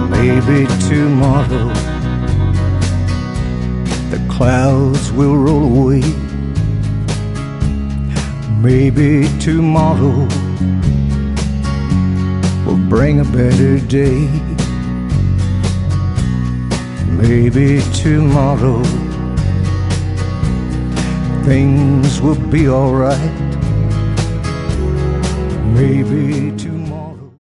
Maybe tomorrow the clouds will roll away. Maybe tomorrow will bring a better day. Maybe tomorrow things will be alright. Maybe